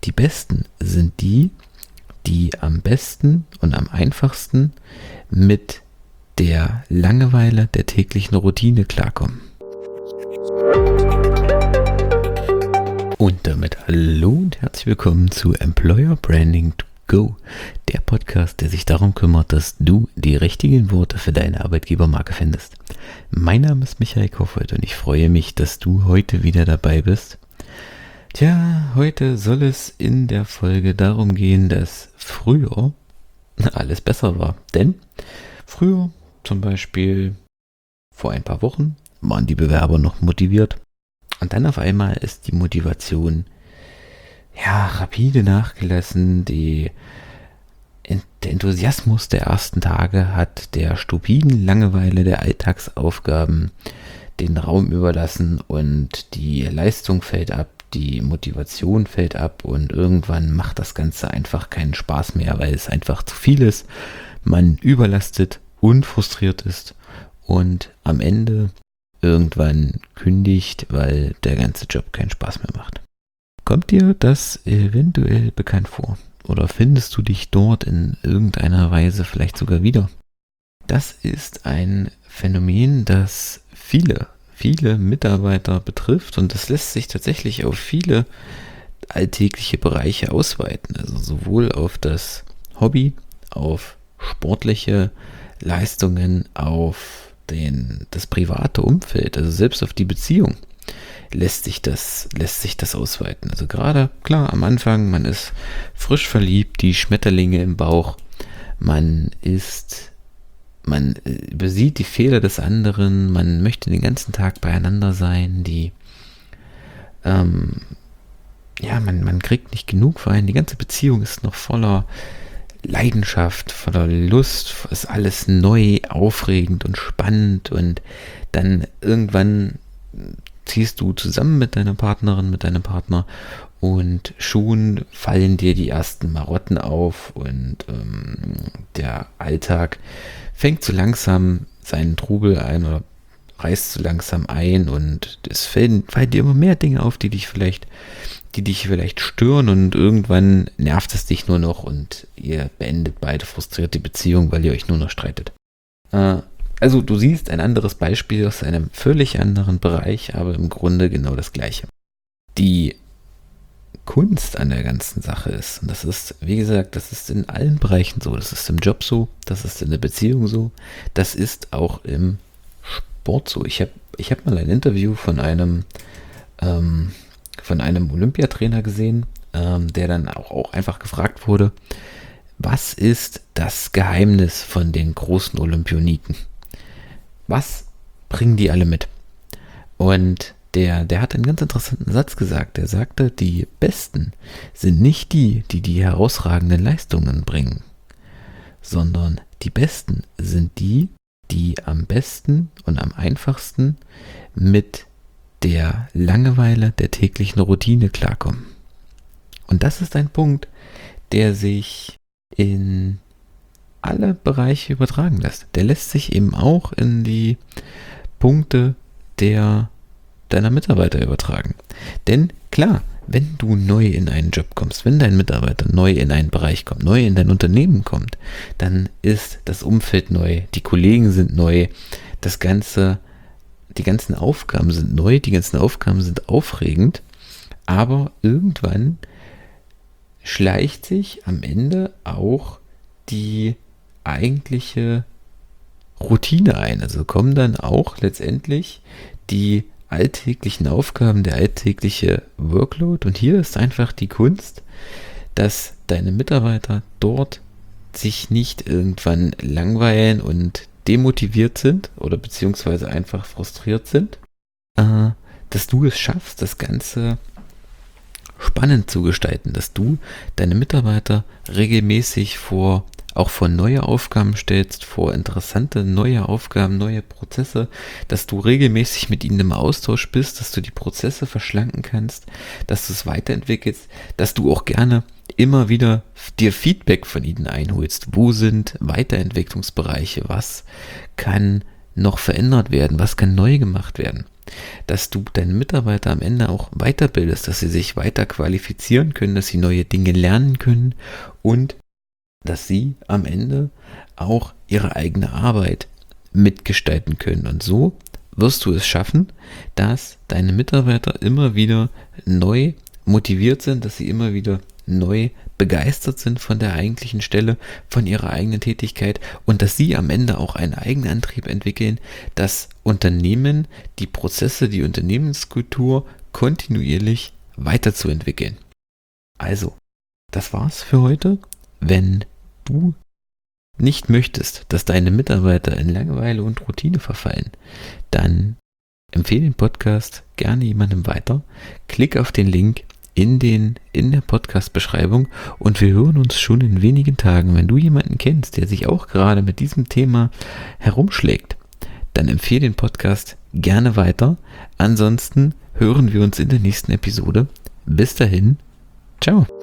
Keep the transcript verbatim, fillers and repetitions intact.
die Besten sind die, die am besten und am einfachsten mit der Langeweile der täglichen Routine klarkommen. Und damit hallo und herzlich willkommen zu Employer Branding to Go, der Podcast, der sich darum kümmert, dass du die richtigen Worte für deine Arbeitgebermarke findest. Mein Name ist Michael Koffold und ich freue mich, dass du heute wieder dabei bist. Tja, heute soll es in der Folge darum gehen, dass früher alles besser war. Denn früher, zum Beispiel vor ein paar Wochen, waren die Bewerber noch motiviert. Und dann auf einmal ist die Motivation ja rapide nachgelassen. Die, der Enthusiasmus der ersten Tage hat der stupiden Langeweile der Alltagsaufgaben den Raum überlassen und die Leistung fällt ab. Die Motivation fällt ab und irgendwann macht das Ganze einfach keinen Spaß mehr, weil es einfach zu viel ist, man überlastet und frustriert ist und am Ende irgendwann kündigt, weil der ganze Job keinen Spaß mehr macht. Kommt dir das eventuell bekannt vor? Oder findest du dich dort in irgendeiner Weise vielleicht sogar wieder? Das ist ein Phänomen, das viele viele Mitarbeiter betrifft und das lässt sich tatsächlich auf viele alltägliche Bereiche ausweiten, also sowohl auf das Hobby, auf sportliche Leistungen, auf den, das private Umfeld, also selbst auf die Beziehung lässt sich das, lässt sich das ausweiten. Also gerade, klar, am Anfang, man ist frisch verliebt, die Schmetterlinge im Bauch, man ist Man übersieht die Fehler des anderen, man möchte den ganzen Tag beieinander sein, die, ähm, ja, man, man kriegt nicht genug für einen, die ganze Beziehung ist noch voller Leidenschaft, voller Lust, ist alles neu, aufregend und spannend und dann irgendwann ziehst du zusammen mit deiner Partnerin, mit deinem Partner und schon fallen dir die ersten Marotten auf und ähm, der Alltag fängt so langsam seinen Trubel ein oder reißt so langsam ein und es fallen, fallen dir immer mehr Dinge auf, die dich vielleicht, die dich vielleicht stören und irgendwann nervt es dich nur noch und ihr beendet beide frustriert die Beziehung, weil ihr euch nur noch streitet. Äh, also du siehst ein anderes Beispiel aus einem völlig anderen Bereich, aber im Grunde genau das Gleiche. Die Kunst an der ganzen Sache ist, und das ist, wie gesagt, das ist in allen Bereichen so, das ist im Job so, das ist in der Beziehung so, das ist auch im Sport so. Ich habe ich hab mal ein Interview von einem ähm, von einem Olympiatrainer gesehen, ähm, der dann auch, auch einfach gefragt wurde, was ist das Geheimnis von den großen Olympioniken? Was bringen die alle mit? Und Der, der hat einen ganz interessanten Satz gesagt. Der sagte, die Besten sind nicht die, die die herausragenden Leistungen bringen, sondern die Besten sind die, die am besten und am einfachsten mit der Langeweile der täglichen Routine klarkommen. Und das ist ein Punkt, der sich in alle Bereiche übertragen lässt. Der lässt sich eben auch in die Punkte der deiner Mitarbeiter übertragen. Denn klar, wenn du neu in einen Job kommst, wenn dein Mitarbeiter neu in einen Bereich kommt, neu in dein Unternehmen kommt, dann ist das Umfeld neu, die Kollegen sind neu, das Ganze, die ganzen Aufgaben sind neu, die ganzen Aufgaben sind aufregend, aber irgendwann schleicht sich am Ende auch die eigentliche Routine ein. Also kommen dann auch letztendlich die alltäglichen Aufgaben, der alltägliche Workload. Und hier ist einfach die Kunst, dass deine Mitarbeiter dort sich nicht irgendwann langweilen und demotiviert sind oder beziehungsweise einfach frustriert sind, äh, dass du es schaffst, das Ganze spannend zu gestalten, dass du deine Mitarbeiter regelmäßig vor auch vor neue Aufgaben stellst, vor interessante neue Aufgaben, neue Prozesse, dass du regelmäßig mit ihnen im Austausch bist, dass du die Prozesse verschlanken kannst, dass du es weiterentwickelst, dass du auch gerne immer wieder dir Feedback von ihnen einholst. Wo sind Weiterentwicklungsbereiche? Was kann noch verändert werden? Was kann neu gemacht werden? dass du deine Mitarbeiter am Ende auch weiterbildest, dass sie sich weiter qualifizieren können, dass sie neue Dinge lernen können und dass sie am Ende auch ihre eigene Arbeit mitgestalten können. Und so wirst du es schaffen, dass deine Mitarbeiter immer wieder neu motiviert sind, dass sie immer wieder neu begeistert sind von der eigentlichen Stelle, von ihrer eigenen Tätigkeit und dass sie am Ende auch einen eigenen Antrieb entwickeln, das Unternehmen, die Prozesse, die Unternehmenskultur kontinuierlich weiterzuentwickeln. Also, das war's für heute. Wenn du nicht möchtest, dass deine Mitarbeiter in Langeweile und Routine verfallen, dann empfehle den Podcast gerne jemandem weiter. Klick auf den Link in, den, in der Podcast-Beschreibung und wir hören uns schon in wenigen Tagen. Wenn du jemanden kennst, der sich auch gerade mit diesem Thema herumschlägt, dann empfehle den Podcast gerne weiter. Ansonsten hören wir uns in der nächsten Episode. Bis dahin, ciao.